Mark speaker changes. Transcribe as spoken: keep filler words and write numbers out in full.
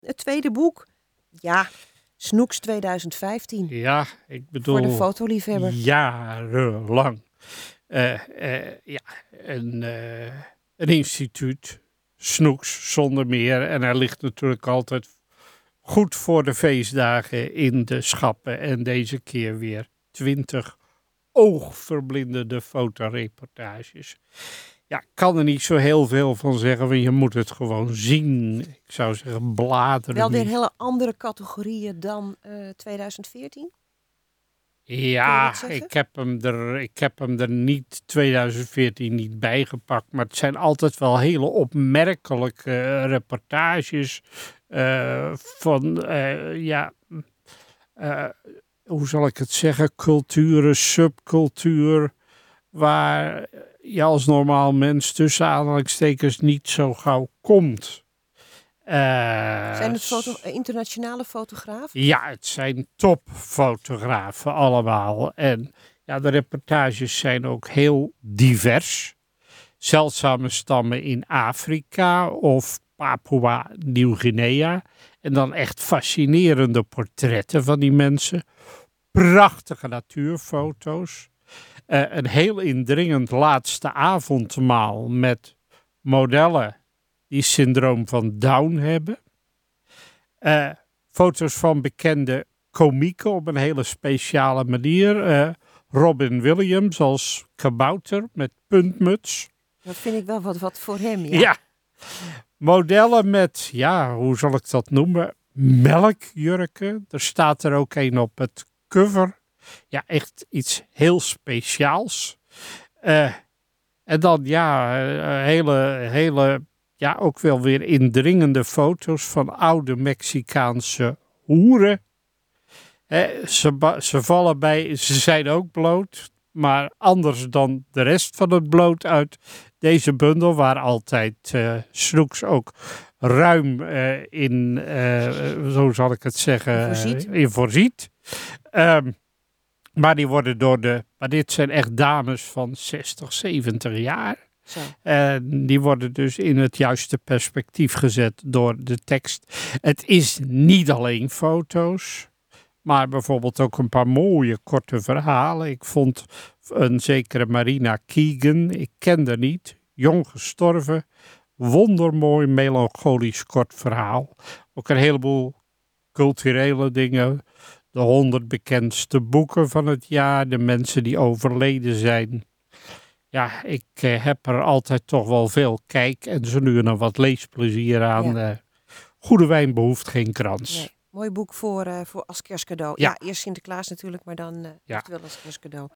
Speaker 1: Het tweede boek, ja, Snoeks twintig vijftien.
Speaker 2: Ja, ik bedoel...
Speaker 1: Voor de fotoliefhebber.
Speaker 2: Jarenlang. Uh, uh, ja, een, uh, een instituut, Snoeks, zonder meer. En hij ligt natuurlijk altijd goed voor de feestdagen in de schappen. En deze keer weer twintig oogverblindende fotoreportages. Ja, ik kan er niet zo heel veel van zeggen, want je moet het gewoon zien. Ik zou zeggen, bladeren.
Speaker 1: Wel weer hele andere categorieën dan uh, twintig veertien?
Speaker 2: Ja, ik heb, hem er, ik heb hem er niet twintig veertien niet bijgepakt. Maar het zijn altijd wel hele opmerkelijke uh, reportages uh, van, uh, ja, uh, hoe zal ik het zeggen, culturen, subcultuur, waar je als normaal mens tussen aanhalingstekens niet zo gauw komt.
Speaker 1: Uh, zijn het foto- internationale fotografen?
Speaker 2: Ja, het zijn topfotografen allemaal. En ja, de reportages zijn ook heel divers. Zeldzame stammen in Afrika of Papua Nieuw-Guinea. En dan echt fascinerende portretten van die mensen. Prachtige natuurfoto's. Uh, een heel indringend laatste avondmaal met modellen die syndroom van Down hebben. Uh, foto's van bekende komieken op een hele speciale manier. Uh, Robin Williams als kabouter met puntmuts.
Speaker 1: Dat vind ik wel wat, wat voor hem, ja.
Speaker 2: Ja. Modellen met, ja, hoe zal ik dat noemen? Melkjurken. Er staat er ook een op het cover. Ja, echt iets heel speciaals. Uh, en dan, ja, uh, hele, hele... Ja, ook wel weer indringende foto's van oude Mexicaanse hoeren. He, ze, ba- ze vallen bij, ze zijn ook bloot, maar anders dan de rest van het bloot uit deze bundel, waar altijd uh, Snoeks ook ruim uh, in, uh, zo zal ik het zeggen,
Speaker 1: voorziet.
Speaker 2: Uh, in voorziet. Um, maar die worden door de, maar dit zijn echt dames van zestig, zeventig jaar.
Speaker 1: Zo.
Speaker 2: En die worden dus in het juiste perspectief gezet door de tekst. Het is niet alleen foto's, maar bijvoorbeeld ook een paar mooie korte verhalen. Ik vond een zekere Marina Keegan, ik ken haar niet, jong gestorven, wondermooi melancholisch kort verhaal. Ook een heleboel culturele dingen, de honderd bekendste boeken van het jaar, de mensen die overleden zijn. Ja, ik uh, heb er altijd toch wel veel kijk en zo nu en dan wat leesplezier aan. Ja. Uh, goede wijn behoeft geen krans.
Speaker 1: Nee. Mooi boek voor, uh, voor als kerstcadeau.
Speaker 2: Ja.
Speaker 1: Ja, eerst Sinterklaas natuurlijk, maar dan uh,
Speaker 2: ja.
Speaker 1: wel als kerstcadeau.